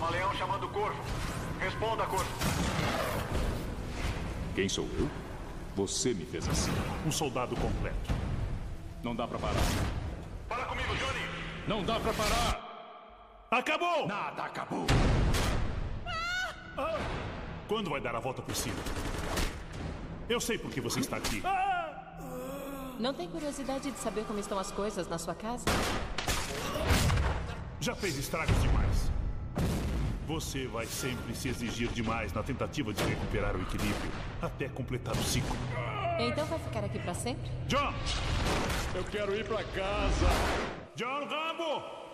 Camaleão chamando o Corvo. Responda, Corvo. Quem sou eu? Você me fez assim. Um soldado completo. Não dá pra parar. Fala comigo, Johnny. Não dá pra parar! Acabou! Nada acabou! Quando vai dar a volta por cima? Eu sei por que você está aqui. Não tem curiosidade de saber como estão as coisas na sua casa? Já fez estragos demais. Você vai sempre se exigir demais na tentativa de recuperar o equilíbrio até completar o ciclo. Então vai ficar aqui pra sempre? John! Eu quero ir pra casa! John Rambo!